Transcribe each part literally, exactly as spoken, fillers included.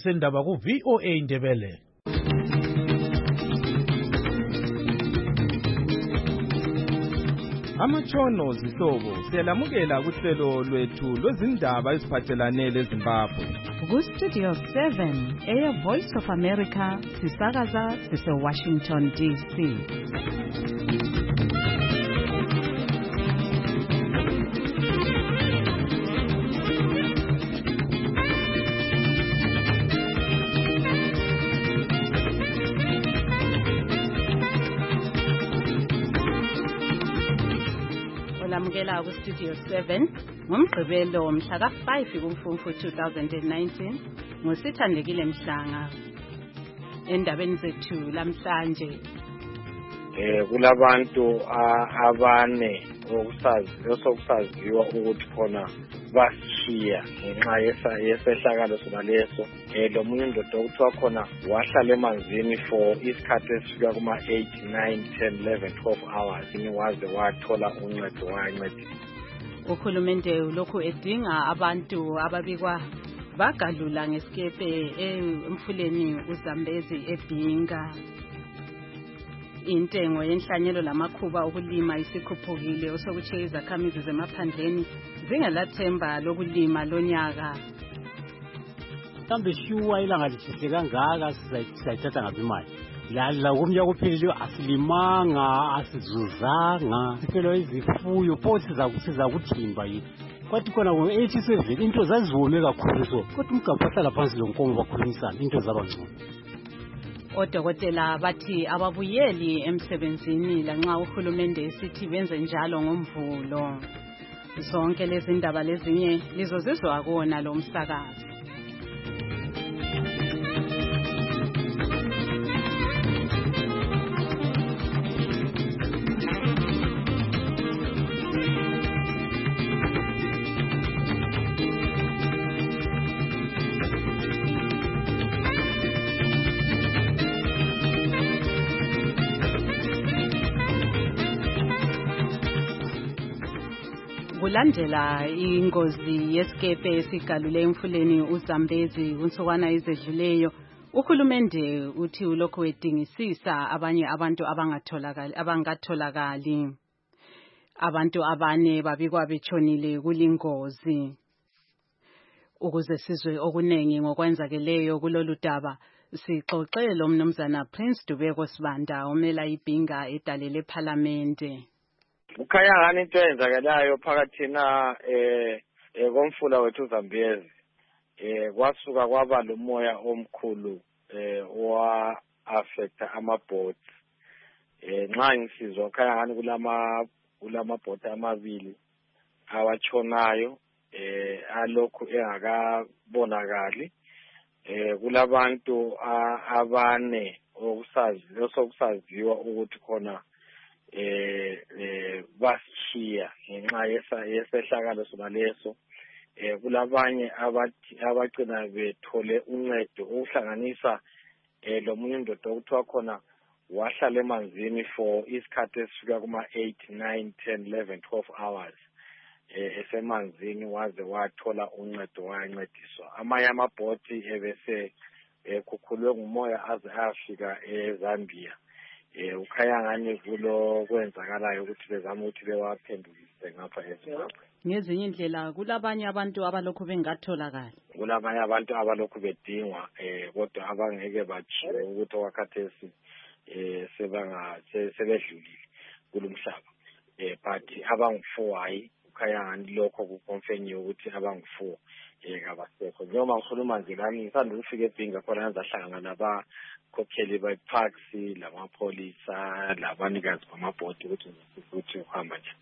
sendaba ku V O A Ndebele. Amatshono zihlobo siyalamukela kuhlelo lwethu lwezindaba eziphathelane leZimbabwe. Ku Studio seven, Air Voice of America, sisakaza sise Washington D C. Olamukela ku Studio seven ngomgqibelo mhla ka five kuMfumfu two thousand nineteen ngosithandekile Mhlanga. Endabeni zethu lamhlanje eh kulabantu abane okusazi osokusaziwa ukuthi khona bashiya ngenxa yesehlakalo sona leso. Eh lo muntu indoda okuthiwa khona wahlala emanzini for isikhathi esifika kuma eight nine ten eleven twelve hours ini waze wathola uncedo wancedisa. Uhulumende lokhu edinga abantu ababikwa bagadlula ngesikepe emfuleni uZambezi eBhinga. Intengo yenhlanyelo lamakhuba okulima isikhuphukile osokuthi izakhamizi zemaphandleni zingelathemba lokulima lonyaka. Kambe shuwa ilanga lisihle kangaka sizayithatha ngabe imali. La la kumnya kupheliwe asilimanga asizuzanga siphelo izifuyo phothi zakusiza kuthimba yi. Kwathi khona ngo eighty-seven into zaziwome kakhulu so kodwa umgabhahlala phansi lonkomo bakhulumisana into zabangcono. Odokotela bathi ababuyeli emsebenzini lanxa uhulumende esithi benze njalo ngomvulo. Zonke lezi ndaba lezinye lizozizwa kuona lo msakazo. Kulandela ingozi yesikepe esigalule emfuleni uZambezi unsukwana ezedluleyo, uhulumende uthi ulokhu edingisisa abanye abantu abangatholakali abangatholakali. Abantu abane babikwa betshonile kulingozi. Ukuze sizwe okunengi ngokwenzakeleyo kulolu daba, sixoxe lo mnumzana Prince Dubeko Sibanda omela iBhinga edalele eParliamente. Ukhaya ngani into eyenzakalayo phakathi na eh komfula wethu uZambezi eh kwasuka kwaba lomoya omkhulu eh owa affect amabhoti eh nxa ngisizwa ukhaya ngani kulama kulama bhoti amabili awatshonayo eh alokhu engakabonakali eh kulabantu abane okusazi osokusaziwa ukuthi khona eh eh bashiya ngenxa yesehlakalo sona leso. Eh kulabanye abathi abagcina bethole uncedo ukuhlanganisa eh lo muntu indoda okuthiwa khona wahlala emanzini for isikhathi esifika kuma eight nine ten eleven twelve hours eh esemanzini waze wathola uncedo wancediswa. Amanye amabhoti ebese ekhukhulwe ngumoya aze afika eZambia. Eh ukhaya ngani kulo kwenzakalayo ukuthi bezama ukuthi bewaphendulise ngapha eZimbabwe. Ngezinye indlela kulabanye abantu abalokhu bengatholakala. Kulabanye abantu abalokhu bedingwa eh kodwa abangeke bachiwe ukuthi wakhathesi eh sebanga sebedlulile kulomhlaba. Eh but abangu-four hayi ukhaya ngani lokho kuconfirm ukuthi abangu-four eh kabasekho. Noma ngikhuluma nje lami ngisanda ukufika eBhinga khona ngizahlangana naba khokheli bayiphaxi lamapolisa labanikazi bamabhodi ukuthi ukuthi uhamba nje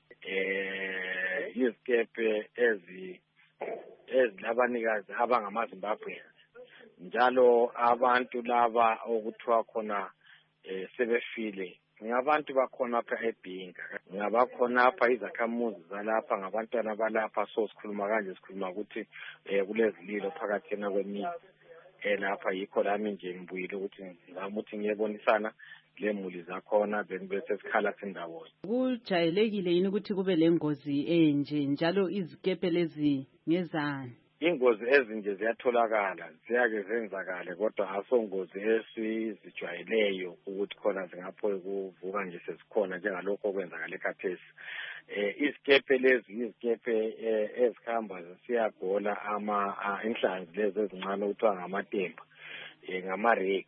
eh izikepe ezi ezilabanikazi abangamaZimbabwe njalo abantu laba okuthiwa khona eh sebefile ngabantu bakhona apha eBhinga ngabakhona apha izakhamuzi zalapha ngabantwana balapha so sikhuluma kanje sikhuluma ukuthi eh kulezililo phakathi na kwemizi lapha yikho lami nje ngibuyile ukuthi ngamuthi ngiyebonisana lemuli zakhona bese sikhala sindawonye. Kujayelekile yini ukuthi kube lengozi enje njalo izikepe lezi ngezani? ingozi ezinje ziyatholakala ziyake zenzakale kodwa asongozi esizijwayeleyo ukuthi khona zingaphoyi kuvuka nje sezikhona njengalokho okwenzakala ekhathesi. Eh isikepe lezi izikepe ezikhamba zisiyagola ama inhlanzi lezi ezincane ukuthiwa ngamatemba eh ngama-rigs.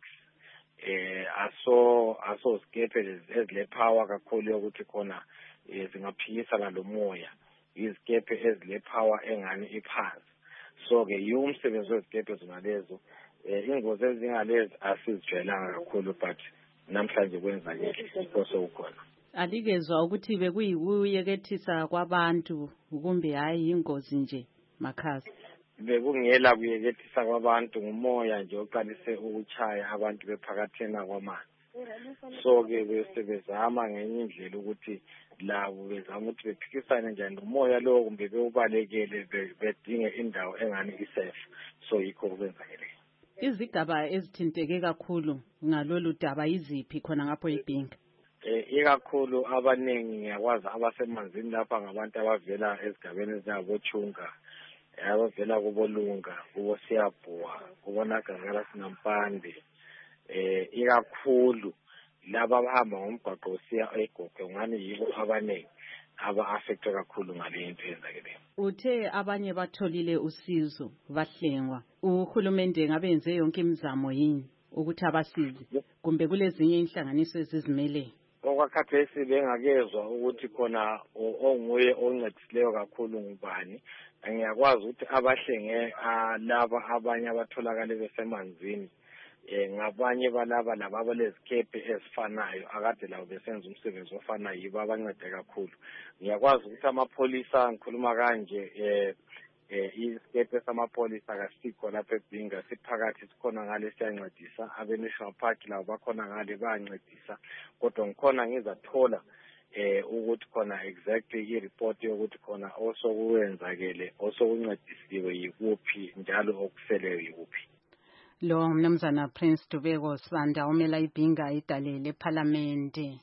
Eh aso aso sikepe lezi ezile power kakhulu yokuthi khona zingaphikisana lo moya, izikepe ezile power engani iphansi. So ke yumsebenzi wezikepe zonalezo eh ingozi ezingalezi asizijwayelanga kakhulu but namhlanje kwenzakele inkoso ukhona. Alikezwa ukuthi bekuyikuyekethisa kwabantu kumbe hayi ingozi nje Makhasi? Bekungela kuyekethisa kwabantu ngumoya nje oqalise ukuchaya abantu bephakathena kwamanzi. So ke besebezama ngenye indlela ukuthi labo bezama ukuthi bephikisane njani nomoya lo kumbe bewubalekele bedinge indawo engani isafe. So yikho kwenzakele. Izigaba ezithinteke kakhulu ngalolu daba iziphi khona ngapho eBhinga? Eh ikakhulu abaningi ngiyakwazi abasemanzini lapha ngabantu abavela ezigabeni ezingabochunga, abavela kubolunga, kubo Siyabhuwa, kubonakala sinampande. Eh ikakhulu laba abahamba ngomgwaqo usiya eGogo ngani yibo abaningi aba affected kakhulu ngale nto yenzakeleyo. Uthe abanye batholile usizo bahlengwa. Uhulumende ngabe yenze yonke imizamo yini ukuthi abasize kumbe kulezinye inhlanganiso ezizimele? Okwakhathesi bengakezwa ukuthi khona onguye oncedisileyo kakhulu ngubani. Ngiyakwazi ukuthi abahlenge laba abanye abatholakala besemanzini eh ngabanye balaba laba abalezikepe ezifanayo akade labo besenza umsebenzi ofanayo yibo abancede kakhulu. Ngiyakwazi ukuthi amapholisa ngikhuluma kanje eh eh isikepe samapolisa kasikho lapha eBhinga siphakathi sikhona ngale siyancedisa, abe-National Park labo bakhona ngale bayancedisa, kodwa ngikhona ngizathola eh ukuthi khona exactly i-report yokuthi khona osokuwenzakele osokuncedisiwe yikuphi njalo okuseleyo yikuphi. Lo mnumzana Prince Dubeko Sibanda umela iBhinga idalele eParliament.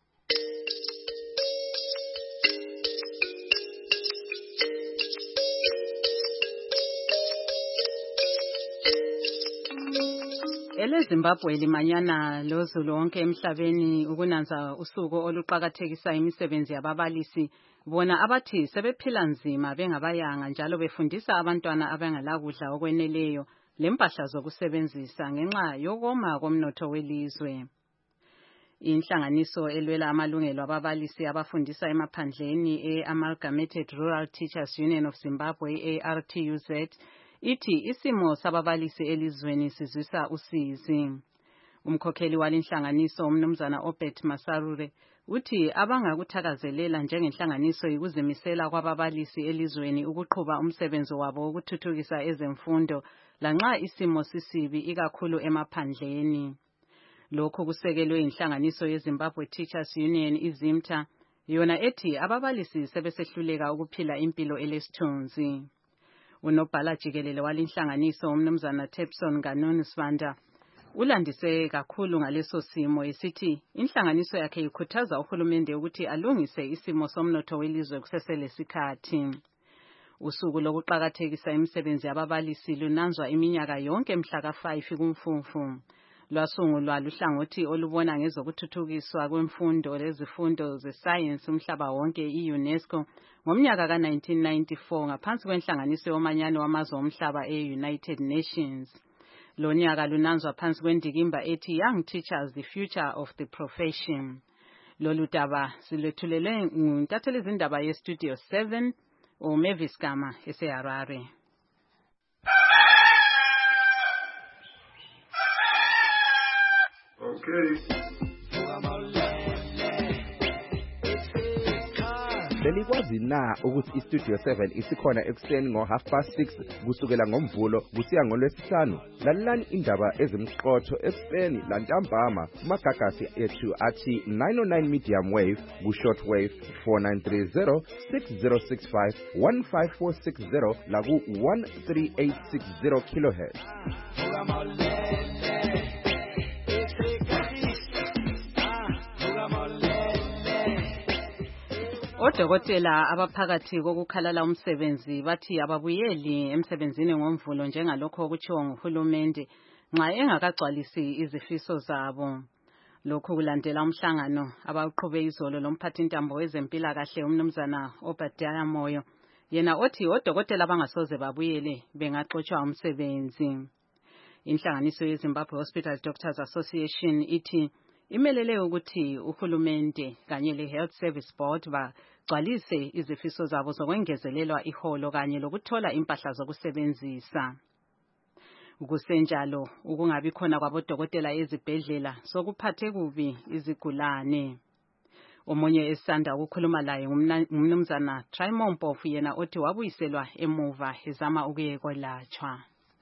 Ele Zimbabwe limanyana lozulu wonke emhlabeni ukunanza usuku oluqhakathekisa imisebenzi yababalisi bona abathi sebephila nzima bengabayanga njalo befundisa abantwana abangalakudla okweneleyo lempahla zokusebenzisa ngenxa yokoma komnotho welizwe. Inhlanganiso elwela amalungelo ababalisi abafundisa emaphandleni e-Amalgamated Rural Teachers Union of Zimbabwe A R T U Z ithi isimo sababalisi elizweni sizwisa usizi. Umkhokheli walinhlanganiso umnumzana Obert Masarure uthi abangakuthakazelela njengenhlanganiso ikuzimisela kwababalisi elizweni ukuqhuba umsebenzi wabo wokuthuthukisa ezemfundo lanxa isimo sisibi ikakhulu emaphandleni. Lokho kusekelwe inhlanganiso yeZimbabwe Teachers Union izimta yona ethi ababalisi sebesehluleka ukuphila impilo elesithunzi. Unobhala jikelele walinhlanganiso umnumzana Tepson Ganoni Sibanda ulandise kakhulu ngaleso simo esithi inhlanganiso yakhe ikhuthaza uhulumende ukuthi alungise isimo somnotho welizwe kusesele sikhathi. Usuku lokuqhakathekisa imisebenzi yababalisi lunanzwa iminyaka yonke mhla ka five kuMfumfu. Lwasungulwa luhlangothi olubona ngezokuthuthukiswa kwemfundo lezifundo ze-science umhlaba wonke i-UNESCO ngomnyaka ka nineteen ninety-four ngaphansi kwenhlanganiso yomanyano wamazwe omhlaba e-United Nations. Lo nyaka lunanzwa phansi kwendikimba ethi Young Teachers, the Future of the Profession. Lolu daba silwethulelwe nguntatheli izindaba ye-Studio seven uMavis Gama eseHarare. Okay. Belikwazi na ukuthi iStudio seven isikhona ekuseni ngo half past six kusukela ngomvulo kusiya ngolwesihlanu. Lalelani indaba ezimqotho ekuseni lantambama kumagagasi ethu athi nine oh nine medium wave ku short wave four nine three zero six zero six five one five four six zero la ku one three eight six zero kilohertz. Odokotela abaphakathi kokukhalala umsebenzi bathi ababuyeli emsebenzini ngomvulo njengalokho okutshiwo nguhulumende nxa engakagcwalisi izifiso zabo. Lokhu kulandela umhlangano abawuqhube izolo lomphathintambo wezempilakahle umnumzana Obadiah Moyo, yena othi odokotela bangasoze babuyele bengaxotshwa umsebenzi. Inhlanganiso yeZimbabwe Hospital Doctors Association ithi imelele ukuthi uhulumende kanye le-Health Service Board bagcwalise izifiso zabo zokwengezelelwa iholo kanye lokuthola impahla zokusebenzisa. Kusenjalo ukungabi khona kwabodokotela ezibhedlela sokuphathe kubi izigulane. Omunye esanda ukukhuluma laye ngumnumzana Trimompofu, yena othi wabuyiselwa emuva ezama ukuyekwelatshwa.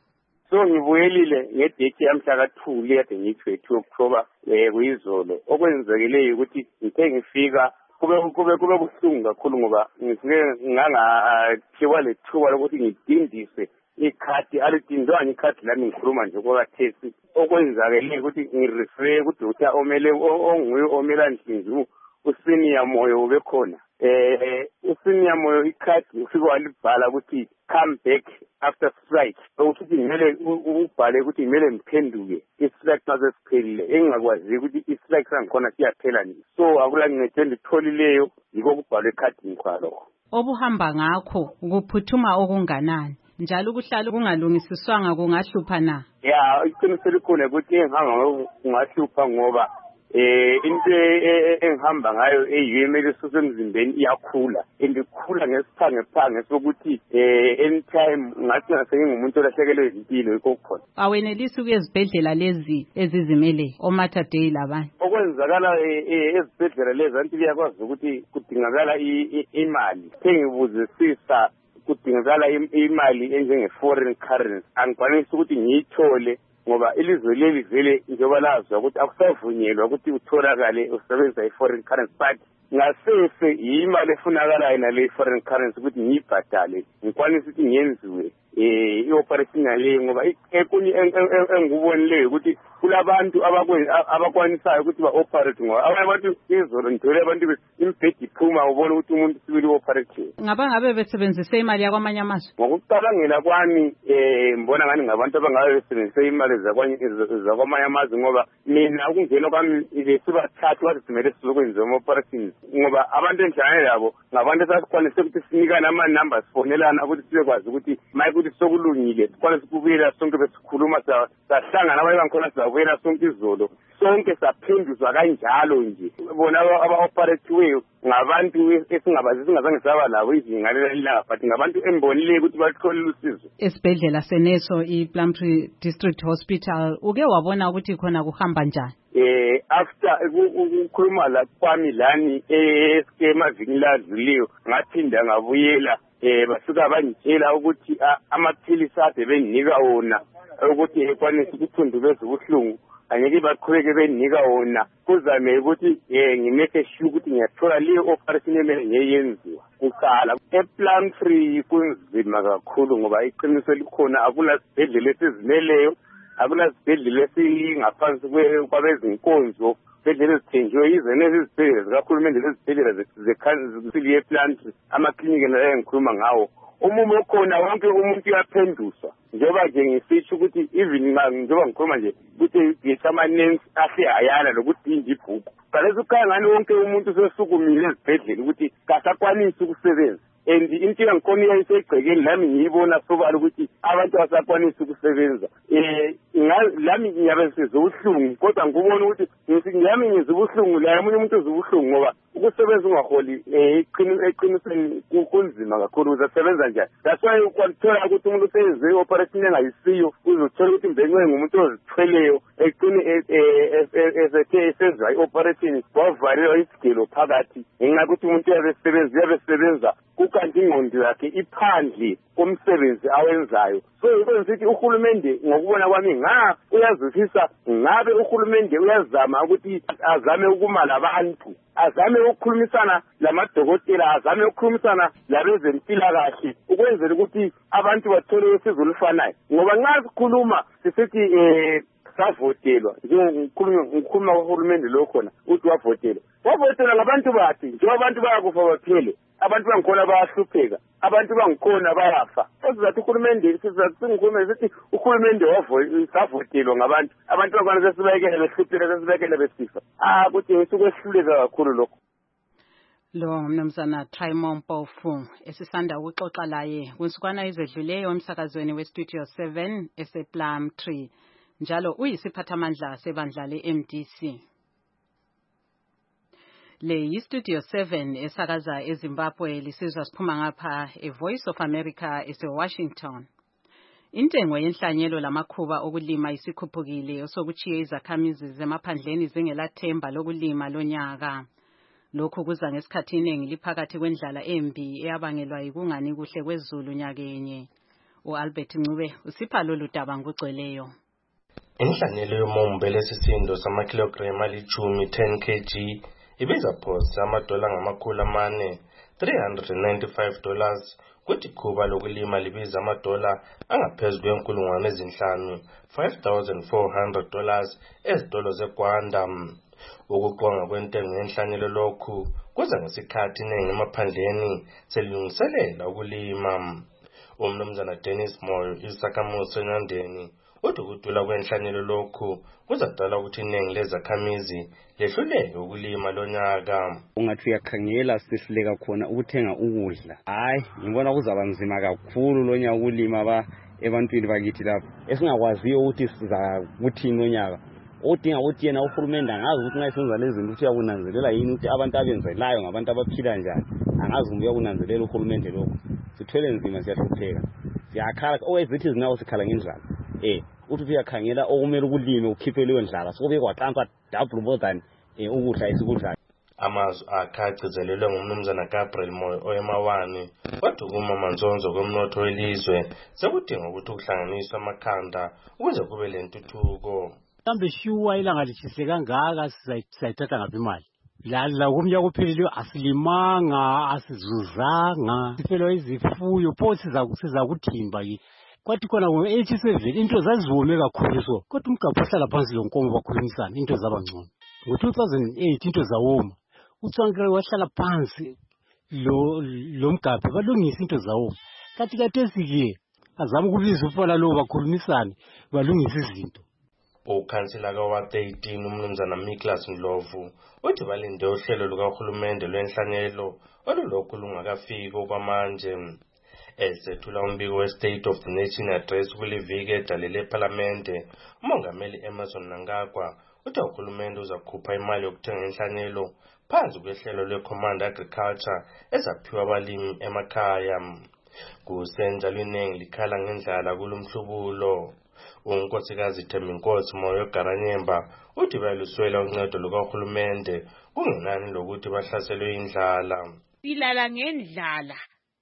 So ngibuyelile ngedate yamhla ka-two kade ngitwenty October eh kuyizolo. Okwenzekeleyo ukuthi ngithe ngifika kube kube kube buhlungu kakhulu ngoba ngifike ngangathiwa lethuba lokuthi ngidindise ikhadi alidindwanga ikhadi lami ngikhuluma nje kwakathesi. Okwenzakeleyo ukuthi ngirefer kudoctor omele onguye omela Nhlinzu usenior Moyo ubekhona. Eh usenior Moyo ikhadi ufike walibhala ukuthi come back after strike. Ukuthi ngimele ubhale ukuthi ngimele ngiphenduke istrike mase siphelile, engakwazi ukuthi istrike sangikhona siyaphela nje. So akula ngicede ngitholileyo yiko kubhalwe ekhadini kwalo. Obuhamba ngakho ukuphuthuma okunganani njalo ukuhlala kungalungisiswanga kungahlupha na? Yeah, iqiniso likhona ukuthi engihamba kungahlupha ngoba eh into engihamba ngayo eyimele sosemzimbeni iyakhula endikhula ngesiphange phange sokuthi eh anytime ngathi ngasengumuntu olahlekelwe izimpilo ikokhona. Awenelisi ukuyezibhedlela lezi ezizimele oMater Dei labanye. Okwenzakala ezibhedlela lezi anti kuyakwazi ukuthi kudingakala imali. Ngibuzisisa kudingakala imali enjenge foreign currency angikwanisi ukuthi ngiyithole ngoba ilizwe leli vele njengoba lazi ukuthi akusavunyelwa ukuthi utholakale usebenzisa i-foreign currency, but ngasese imali efunakalayo nale foreign currency ukuthi ngiyibhadale ngikwanisa ukuthi ngenziwe eh i-operation yale ngoba ekunye engikubonileyo ukuthi kulabantu abakwanisayo ukuthi ba-operate ngoba abanye abantu izolo ngithole abantu imbhedi iphuma ubona ukuthi umuntu sibili operate. Ngaba ngabe besebenzise imali yakwamanye amazwe? Ngokucabangela kwami eh mbona ngani ngabantu abangabe besebenzise imali zakwamanye amazwe ngoba mina ukungena kwami sibathathu bathi simele sizokwenza ama-operations ngoba abantu enhlangane labo ngabantu esasikwanise ukuthi sinikane ama-numbers sifonelana ukuthi sibekwazi ukuthi maye ukuthi sokulungile sikwanise ukubuyela sonke besikhuluma sahlangana abanye bangikhona sizabuyela sonke izolo sonke saphenduzwa kanjalo nje. Bona aba-operatiweyo ngabantu esingabazi singazange saba labo izinga lelanga but ngabantu embonileyo ukuthi batholile usizo. Esibhedlela seneso iPlumtree District Hospital uke wabona ukuthi khona kuhamba njani? Eh after ukukhuluma la kwami lani eskemavini ladluliyo ngaphinda ngabuyela eh basuka bangitshela ukuthi amaphilisi ade benginika wona ukuthi ekwanisa ukuthundubeza ubuhlungu angeke baqhubeke benika wona kuzame ukuthi eh ngimeke sure ukuthi ngiyathola leyo operation emele ngiyenziwa uqala. ePlumtree kunzima kakhulu ngoba iqiniso likhona akula sibhedlela esizimeleyo, akula sibhedlela esingaphansi kwabezinkonzo, sibhedlela ezithenjiwe izene izibhedlela zikahulumende lezibhedlela zekhansili yePlumtree amaklinika nayo engikhuluma ngawo. Umumo okhona wonke umuntu uyaphenduswa njengoba nje ngisitsho ukuthi even njengoba ngikhuluma nje ukuthi ngesamanensi ahle ayala lokuthi inje ibhuku baleza ukhaya ngani wonke umuntu sesukumile ezibhedlela ukuthi kasakwanisi ukusebenza. And into yangikhona iyayisegcekeni lami ngiyibona sobala ukuthi abantu abasakwanisi ukusebenza. Eh lami ngiyabe sizobuhlungu kodwa ngikubona ukuthi ngiyami ngizobuhlungu la umunye umuntu uzobuhlungu ngoba ukusebenza ungaholi eh eqinisweni kunzima kakhulu uzasebenza njani. That's why ukwathola ukuthi umuntu useyenze operation engayisiyo uzothola ukuthi mbengwe ngumuntu ozithweleyo eqine ezethe esenza i-operation wavalelwa isigelo phakathi ngenxa ukuthi umuntu uyabesebenza uyabesebenza kukanti ingqondo yakhe iphandle komsebenzi awenzayo. So ikwenza ukuthi uhulumende ngokubona kwami nga uyazwisisa ngabe uhulumende uyazama ukuthi azame ukumala abantu, azame ukukhulumisana lamadokotela, azame ukukhulumisana labezempilakahle ukwenzela ukuthi abantu bathole usizo olufanayo ngoba nxa sikhuluma sisithi eh savotelwa njengokukhuluma ngikhuluma kohulumende lo khona uthi wavotelwa wavotelwa ngabantu bathi njengoba abantu bayakufa baphele abantu bangikhona bayahlupheka abantu bangikhona bayafa sizathu uhulumende sizathu singikhuluma sithi uhulumende wavotelwa ngabantu abantu bangikhona sesibekele behlupheka sesibekele besifa ah kuthi ngisukehluleka kakhulu lokho. Lo mnumzana Trimon Mpofu esisanda ukuxoxa laye kwinsukwana ezedluleyo emsakazweni weStudio seven esePlum Tree njalo uyisiphathamandla sebandla le-M D C. Le yiStudio seven esakaza eZimbabwe lisizwa siphuma ngapha eVoice of America eseWashington. Intengo yenhlanyelo lamakhuba okulima isikhuphukile osokuchiye izakhamizi zemaphandleni zingelathemba lokulima lonyaka. Lokhu kuza ngesikhathi iningi liphakathi kwendlala embi eyabangelwa yikungani kuhle kwezulu nyakenye. uAlbert Ncube usipha lolu daba ngugcweleyo. Inhlanyelo yomombe lesisindo samakilograma alichumi ten kilograms ibiza phosa amadola ngamakhulu amane three hundred ninety-five dollars kuthi ikhuba lokulima libiza amadola angaphezulu kwenkulungwane ezinhlanu five thousand four hundred dollars ezitolo zeGwanda. Ukuqonga kwentengo yenhlanyelo lokhu kuza ngesikhathi iningi emaphandleni selilungiselela ukulima. Umnumzana Dennis Moyo isakhamuzi eNyandeni uthi ukudula kwenhlanyelo lokhu kuzadala ukuthi iningi lezakhamizi lehluleke ukulima lonyaka. Ungathi uyakhangela sihluleka khona ukuthenga ukudla. Hayi ngibona kuzaba nzima kakhulu lonyaka ukulima ba ebantwini bakithi lapha esingakwaziyo ukuthi siza kuthini lonyaka. Odinga ukuthi yena uhulumende angazi ukuthi ngayisenza lezi zinto ukuthi uyakunanzelela yini ukuthi abantu abenzelayo ngabantu abaphila njani. Angazi ukuthi uyakunanzelela uhulumende lokho. Sithwele nzima siyahlupheka. Siyakhala owezithi zinawo sikhala ngendlala. Eh uthi uyakhangela okumele ukulime ukhiphe leyo ndlala sobe kwaqanqa double more than eh ukudla esikudlayo. Amazwi akhacizelelwe ngumnumzana Gabriel Moyo oyemawani wadukuma manzonzo komnotho welizwe sekudinga ukuthi ukuhlanganiswa amakhanda ukuze kube lentuthuko. Mhlambe shuwa ilanga lishise kangaka sizayithatha ngaphi imali la la kumnyaka opheleleyo asilimanga asizuzanga sifelo izifuyo pho siza siza kuthimba yi kwathi khona ngo-eighty seven into zaziwome kakhulu so kodwa umgabho ohlala phansi lo nkomo bakhulumisana into zabangcono ngo-two thousand eight into zawoma uTswankere wahlala phansi lo lo mgabho balungisa into zawoma kathi kathesike azama ukubiza ufana lo bakhulumisana balungisa izinto. Ukhansila kawa thirteen umnumzana Miklas Ndlovu uthi balinde uhlelo lukahulumende lwenhlanyelo olulokhu lungakafiki okwamanje. Esethula umbiko we-State of the Nation address kuliviki edalele eParlamente, umongameli Emerson Mnangagwa uthi uhulumende uzakhupha imali yokuthenga inhlanyelo phansi kwehlelo lwe-Command Agriculture ezaphiwa abalimi emakhaya. Kusenjalo iningi likhala ngendlala kulumhlubulo. Unkosikazi Thembinkosi Moyo Garanyemba uthi bayaluswela uncedo lukahulumende kungenani lokuthi bahlaselwe indlala. Silala ngendlala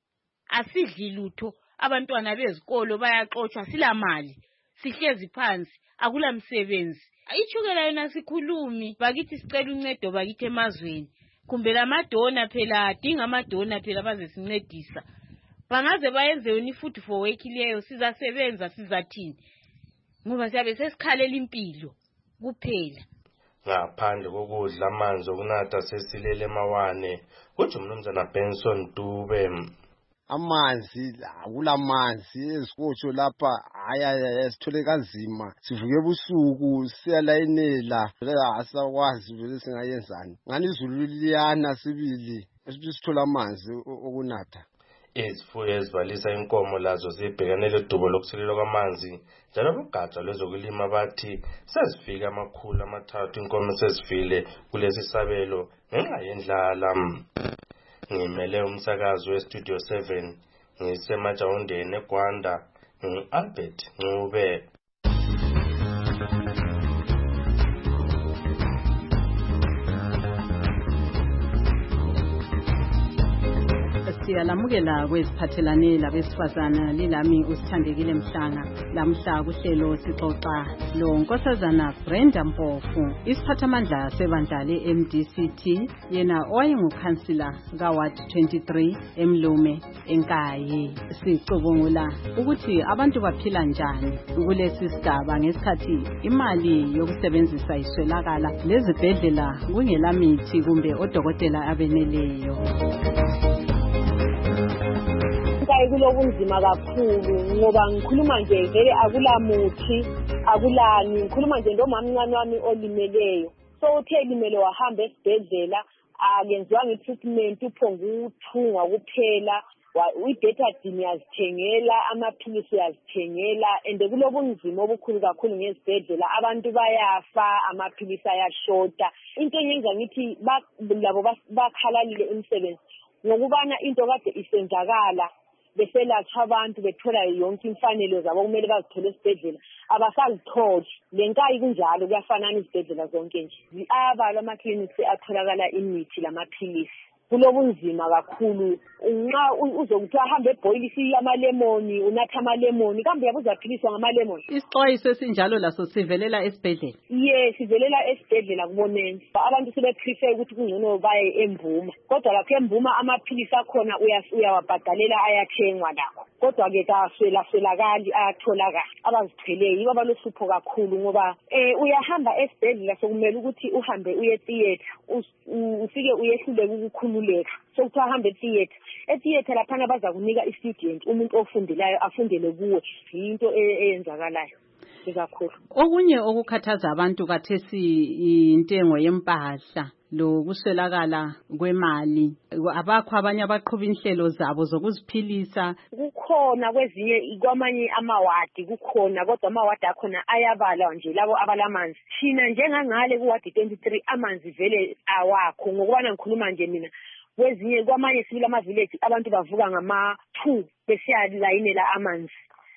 asidli lutho abantwana bezikolo bayaxoshwa silamali sihlezi phansi akula msebenzi ayithukela yona sikhulumi bakithi sicela uncedo bakithi emazweni kumbe lamadona phela adinga amadona phela bazesincedisa bangaze bayenze yona ifood for work leyo sizasebenza sizathini ngoba siyabe sesikhalela impilo kuphela. Ngaphandle kokudla amanzi okunatha sesilele emawane uthi umnumzana Benson Dube. Amanzi akulamanzi ezikotsho lapha ayaya sithole kanzima sivuke ebusuku siyalayinela asakwazi vele singayenzani ngani izulu liyana sibili esithi sithola amanzi okunatha. Izifuyo ezivalisa inkomo lazo zibhekane ledubo lokuselelwa kwamanzi njalo ugatsha lwezokulima bathi sezifika amakhulu amathathu inkomo sezifile kulesi sabelo ngenxa yendlala. Ngimele umsakazo weStudio seven ngisemajawundeni eGwanda ngu-Albert Ncube. Siyalamukela kweziphathelane labesifazana lilami usithandekile Mhlanga. Lamhla kuhlelo sixoxa lo Nkosazana Brenda Mpofu, isiphathamandla sebandla le-M D C T, yena owayengukhansila kaWard twenty-three eMlume eNkayi. Sicubungula ukuthi abantu baphila njani kulesi sigaba ngesikhathi imali yokusebenzisa iswelakala, lezibhedlela kungela mithi kumbe odokotela abeneleyo. Kulobunzima kakhulu ngoba ngikhuluma nje vele akula muthi akulani, ngikhuluma nje ndomamncane wami olimeleyo. So uthe elimele wahamba esibhedlela, akenziwa nge-treatment, uphonga ukuthungwa kuphela, i-betadine yazithengela, amaphilisi yazithengela, and kulobunzima obukhulu kakhulu ngezibhedlela. Abantu bayafa, amaphilisi ayashota. Into enyenza ngithi labo bakhalalile umsebenzi ngokubana into kade isenzakala, beselatshwa abantu bethola yonke imfanelo zabo kumele bazithole esibhedlela, abasazitholi. Lenkayi kunjalo, kuyafanana izibhedlela zonke nje. Abalwa amakliniki atholakala imithi lamaphilisi. Kulobunzima kakhulu. Nxa uzokuthiwa ahambe eboilisi amalemoni, unatha amalemoni, kambe yabuza philisa ngamalemoni. Isixwayiso esinjalo laso sivelela esibhedlela. Yes, sivelela esibhedlela kuboneni. Abantu sebeprefer ukuthi kungcono baye eMbuma. Kodwa lapha eMbuma amaphilisi akhona uyawabhadalela ayathengwa lakho. Kodwa ke kaswela swelakali ayatholakala. Abazithweleyo yibo abalohlupho kakhulu ngoba eh uyahamba esibhedlela sokumele ukuthi uhambe uye theater, ufike uyehluleka ukukhululeka. So kuthiwa hambe theater. E-theater laphana baza kunika i-student, umuntu ofundelayo afundele kuwe, into eyenzakalayo kakhulu. Okunye okukhathaza abantu kathesi intengo yempahla lo kuswelakala kwemali. Abakho abanye abaqhuba inhlelo zabo zokuziphilisa. Kukhona kwezinye kwamanye amawadi kukhona, kodwa amawadi akhona ayabalwa nje labo abalamanzi. Thina njengangale kuwadi twenty-three amanzi vele awakho, ngokubana ngikhuluma nje mina. Kwezinye kwamanye sibila ama-village abantu bavuka ngama two besiyalayinela amanzi.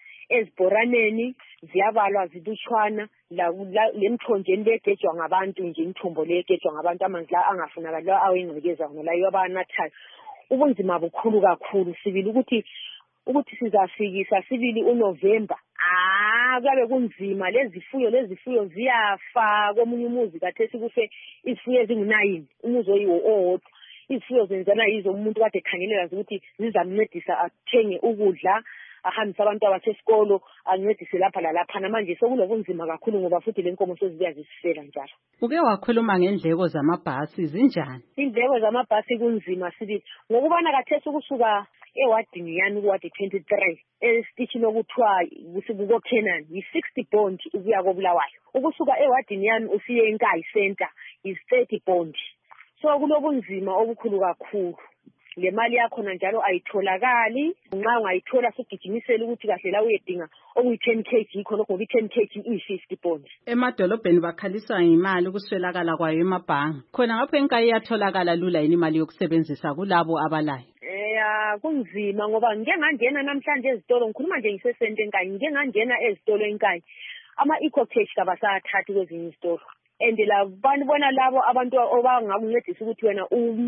Ezibhoraneni ziyabalwa zilutshwana, lemthonjeni legejwa ngabantu nje, imthombo legejwa ngabantu, amanzi la angafunakali la awengcekeza wona la yabanathayo. Ubunzima bukhulu kakhulu. Sibili ukuthi ukuthi sizafikisa sibili uNovember. Ah, kabe kunzima. Lezifuyo lezifuyo ziyafa. Komunye umuzi kathesi kufe izifuyo ezingu-nine, umuzi oyiwo owodwa. Izifuyo zenzana yizo umuntu kade ekhangelela ukuthi zizamncedisa athenge ukudla, ahambise abantu abasesikolo, ancedise lapha lalapha. Manje sokulobunzima kakhulu ngoba futhi lenkomo sezibuya zisifela njalo. Uke wakhuluma ngendleko zamabhasi zinjani? Indleko zamabhasi kunzima sibili ngokubana kathesi ukusuka ewadini yani kuwadi twenty-three esitishini okuthiwa kusuka Kenan yi-sixty bond ukuya koBulawayo. Ukusuka ewadini yani usiye eNkayi Center is-thirty bond. So kulobunzima obukhulu kakhulu. Le mali yakhona njalo ayitholakali. Nxa ungayithola sogijimisela ukuthi kahle la uyedinga okuyi-ten kilograms khona ngoba i-ten kilograms iyi-fifty bond. Emadolobheni bakhaliswa imali ukuswelakala kwayo emabhanga. Khona ngapho eNkayi iyatholakala lula yini imali yokusebenzisa kulabo abalayo? Eh kunzima ngoba ngike ngangena namhlanje ezitolo, ngikhuluma nje ngisesente eNkayi, ngike ngangena ezitolo eNkayi. Ama-eco cash kabasathathi kwezinye izitolo. And la banibona labo abantu obangakuncedisa ukuthi wena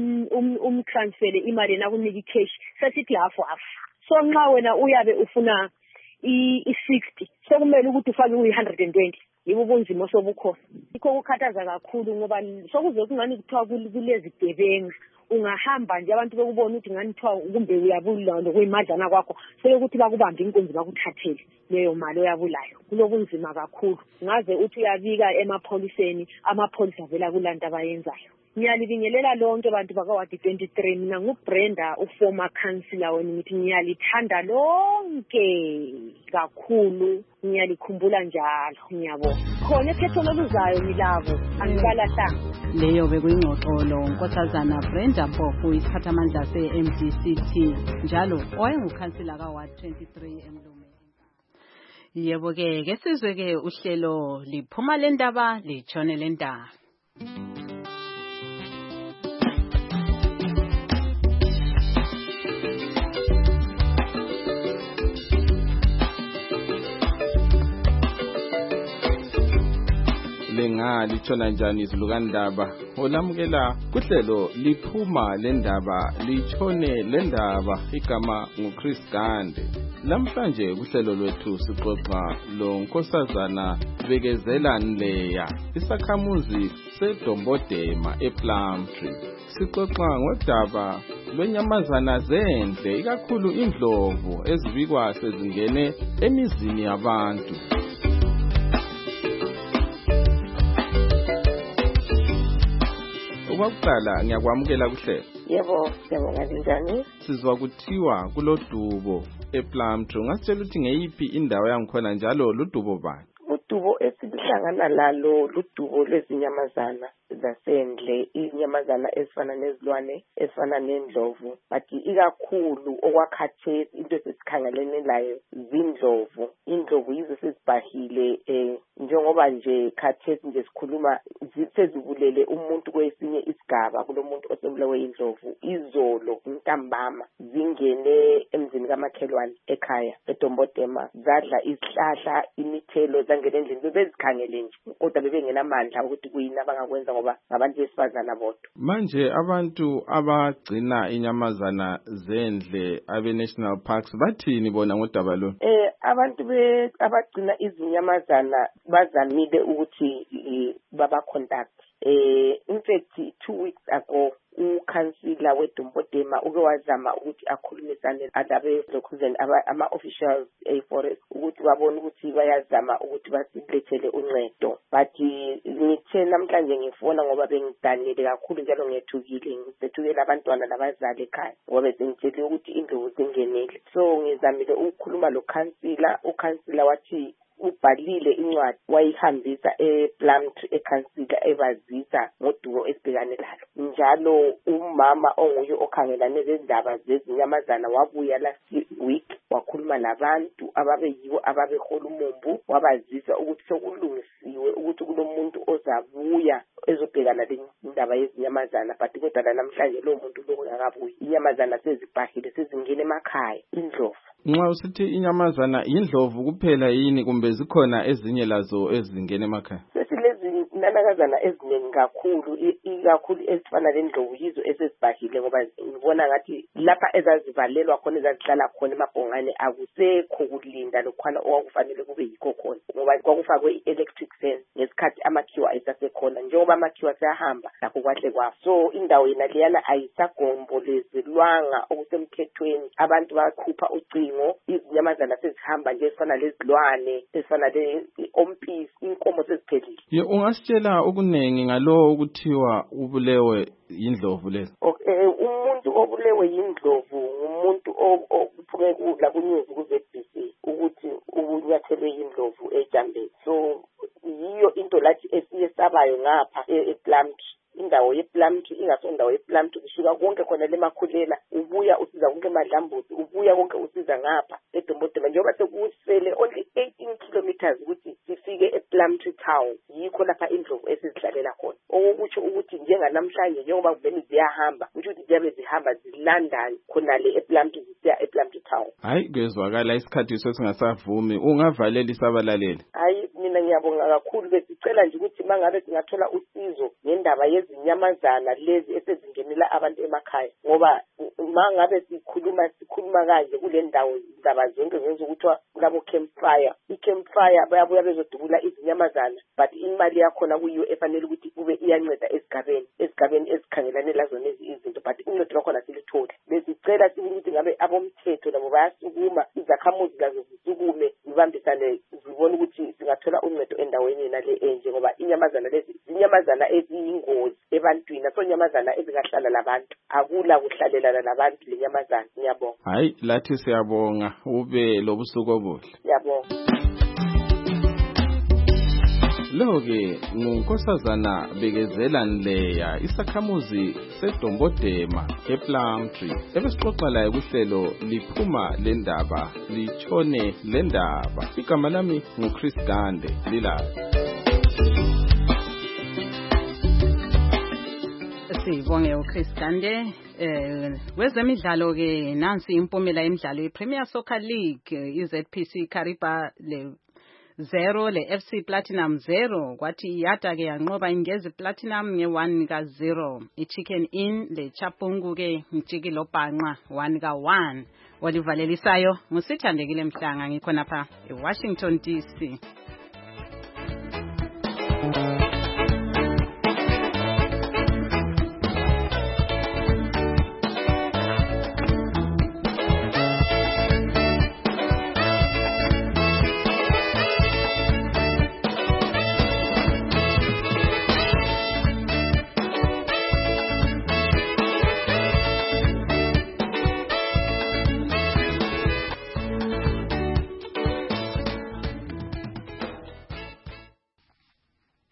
umtransfere imali nakunika icash sesithi lapho afu. So nxa wena uyabe ufuna i-sixty sokumele ukuthi ufake uyi-one hundred twenty. Yibo ubunzima sobukhona. Ikho kukhathaza kakhulu ngoba sokuze kungani kuthiwa kulezi gebengu. Ungahamba nje abantu bekubona ukuthi ngani kuthiwa kumbe uyabula nokuyimadlana kwakho, sekuthi bakubambe inkunzi bakuthathele leyo mali oyabulayo. Kulobunzima kakhulu. Ngaze uthi uyabika emapholiseni, amapholisa avela kulanda abayenzayo. Ngiyalibingelela lonke abantu bakawadi twenty-three. Mina nguBrenda, uformer councillor wenu, ngithi ngiyalithanda lonke kakhulu, ngiyalikhumbula njalo. Ngiyabonga. Khona ekhethweni oluzayo ngilabo, angibalahlanga. Leyo bekuyingxoxolo Nkosazana Brenda Mpofu, isiphathamandla se-M D C T, njalo owayengukhansila kaWard twenty-three eMlume. Yebo ke ke sizwe ke uhlelo liphuma lendaba litshone lendaba. lenga litshona njani izulu kaNdaba olamukela kuhlelo liphuma lendaba litshone lendaba igama nguChris Gande. Lamhlanje kuhlelo lwethu sixoxa lo nkosazana Bekezela Nleya isakhamuzi seDombodema ePlumtree. Sixoxa ngodaba lwenyamazana zendle ikakhulu indlovu ezibikwa sezingene emizini yabantu. Okokuqala ngiyakwamukela kuhlelo. Yebo, siyabonga njani? Sizwa kuthiwa kulodubo ePlumtree. Ungasitshela ukuthi ngeyiphi indawo yangikhona njalo ludubo bani? Udubo esihlangana lalo ludubo lwezinyamazana zasendle, inyamazana ezifana nezilwane ezifana nendlovu, but ikakhulu okwakhathesi into esesikhangelene layo zindlovu. Indlovu yizo sezibhahile eh njengoba nje khathesi nje sikhuluma sezibulele umuntu kwesinye isigaba kulomuntu osebulawe indlovu. Izolo intambama zingene emzini kamakhelwane ekhaya eDombodema zadla isihlahla imithelo zangena endlini bebezikhangele nje kodwa bebengenamandla ukuthi kuyini abangakwenza ngoba ngabantu besifazana bodwa. Manje abantu abagcina inyamazana zendle abe national parks bathini bona ngodaba lo? Eh abantu be abagcina izinyamazana bazamile ukuthi baba contact. Eh in fact two weeks ago ukansila weDombodema uke wazama ukuthi akhulumisane adabe lokhuzeni ama officials eForest ukuthi babone ukuthi bayazama ukuthi basilethele uncedo. But ngithe namhlanje ngifona ngoba bengidanile kakhulu njalo ngethukile ngisethukela abantwana nabazali ekhaya ngoba sengitshele ukuthi indlovu zingenile. So ngizamile ukukhuluma lo kansila, ukansila wathi ubhalile incwadi wayihambisa ePlumtree eKhansila ebazisa ngodubo esibhekane lalo. Njalo umama onguye okhangelane lezindaba zezinyamazana wabuya last week wakhuluma nabantu ababeyibo ababehola umumbu wabazisa ukuthi sokulungisiwe ukuthi kulomuntu ozabuya ezobhekana lendaba yezinyamazana, but kodwa namhlanje lo muntu lo ngakabuyi. Inyamazana sezibhahile sezingene emakhaya indlovu. Nxa usithi inyamazana indlovu kuphela yini kumbe zikhona ezinye lazo ezingene emakhaya? Sesilezi nanakazana eziningi kakhulu ikakhulu ezifana lendlovu yizo esezibhahile ngoba ngibona ngathi lapha ezazivalelwa khona ezazihlala khona emabhongane akusekho kulinda lokhwana okwakufanele kube yikho khona ngoba kwakufakwe i-electric fence ngesikhathi amakhiwa ayisasekhona. Njengoba amakhiwa sayahamba lakho kwahle kwafa, so indawo yena leyana ayisagombolezelwanga okusemthethweni. Abantu bakhupha ucingo, izinyamazana sezihamba nje ezifana lezilwane ezifana le-ompisi, inkomo seziphelile. Ye ungasitshela okunengi ngalo ukuthiwa ubulewe yindlovu lezo? Okay, umuntu obulewe yindlovu umuntu ophume kudla kunyuzi ku-Z B C ukuthi ubunyathelwe yindlovu ejambeni. So yiyo into lathi esiyesabayo ngapha ePlumtree. Indawo yePlumtree ingasondawo yePlumtree kusuka konke khona lemakhulela ubuya usiza konke emadlambuzi ubuya konke usiza ngapha eDombodema njengoba sekusele only eighteen kilometers ukuthi sifike ePlumtree town. Yikho lapha indlovu esizihlalela khona okutsho ukuthi njenganamhlanje njengoba kuvele ziyahamba ukuthi ziyabe zihamba zilandana khona le ePlumtree zisiya ePlumtree town. Hayi kwezwakala isikhathi sesingasavumi ungavalela isabalaleli. Hayi mina ngiyabonga kakhulu besicela nje ukuthi mangabe singathola usizo ngendaba yezinyamazana lezi esezingenela abantu emakhaya ngoba mangabe sikhuluma sikhuluma kanje kule ndawo indaba zonke ngenza ukuthi kulabo campfire icampfire bayabuya bezodubula izinyamazana but imali yakhona kuyiyo efanele ukuthi kube iyanceda esigabeni esigabeni esikhangelane lazo lezi izinto but uncedo lwakhona silithole. Besicela ukuthi ngabe abomthetho labo bayasukuma izakhamuzi lazo zisukume zibambisane zibone ukuthi singathola uncedo endaweni nale enje ngoba inyamazana lezi inyamazana eziyingozi ebantwini asonyamazana ezingahlala labantu akula kuhlalelana nabantu lenyamazana. Ngiyabonga. Hayi lathi siyabonga ube lobusuku obuhle. Ngiyabonga. Lo-ke ngunkosazana Bekezela Nleya isakhamuzi seDombodema ePlumtree ebesixoxa laye kuhlelo liphuma lendaba litshone lendaba. Igama lami nguChris Gande lilazi. Sibonge uChris Gande. Eh wezemidlalo ke nansi impumela yemidlalo yePremier Soccer League iZ P C Kariba le zero, le F C Platinum zero, kwathi iyata ke yanqoba ingezi Platinum nge one ka zero, iChicken Inn le Chapungu ke mjiki lo bhanqa one ka one. Walivalelisayo ngusithandekile Mhlanga ngikhona pha eWashington D C.